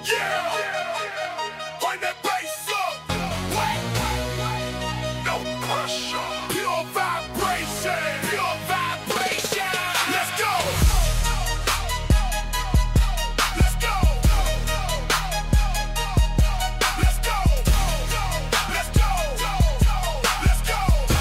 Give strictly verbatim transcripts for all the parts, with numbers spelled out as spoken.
Yeah, find that bass up. What? No pressure. Pure vibration. Pure vibration. Let's go. Let's go. Let's go. Let's go. Let's go.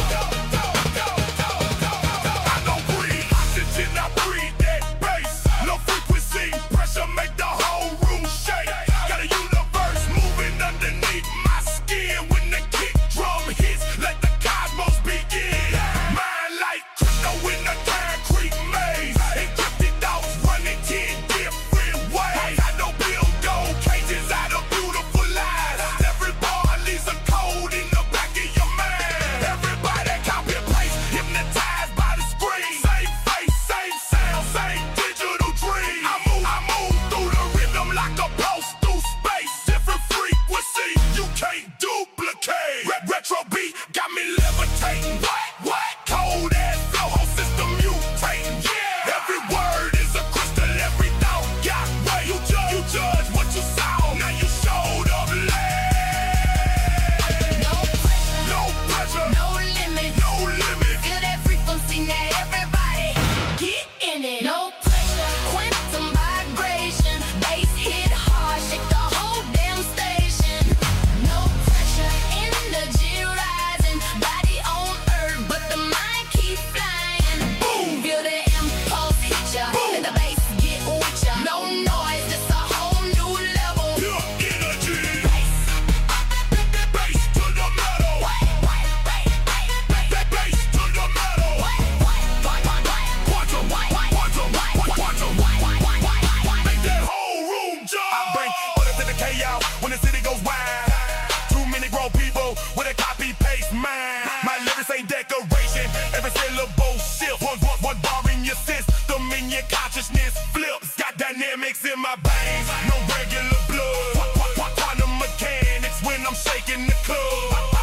I don't breathe oxygen, I breathe that bass. Low frequency pressure make the whole room shake. Got a universe moving underneath my skin. When the kick drum hits, let the cosmos begin. Mind like crypto in a concrete maze. Encrypted thoughts running ten different ways. I know build gold cages out of beautiful lies. Every bar leaves a code in the back of your mind. Everybody copy and paste, hypnotized by the screen. Same face, same sound, same digital dream. I move, I move through the rhythm like a pulse through space. Different frequency, you can't duplicate. Re- retro beat got me levitating. What? What? Cold ass flow, whole system mutating. Yeah, every word is a crystal, every thought got weight. You judge, you judge what you saw. Now you showed up late. No pressure, No pressure, no limit. no limit. Feel that frequency, now everybody get in it. No pressure, quantum vibration. Bass hit hard, shake the whole damn station. No pressure, energy rising. Body on earth, but the mind keep flying. Boom. Feel the impulse hit ya. Boom. Let the bass get with ya. No noise, it's a whole new level. Pure energy. Bass, Bass to the metal. what, what, what, what, what, That bass to the metal. what, what, what, what, what. Quantum, quantum, quantum, make that whole room jump. I bring order to the chaos when the city goes wild. Too many grown people with a copy paste mind. My lyrics ain't decoration, every syllable shift. One, one, one bar in your system, in your consciousness flips. Got dynamics in my veins, no regular blood. Qu- qu- qu- Quantum mechanics when I'm shaking the club.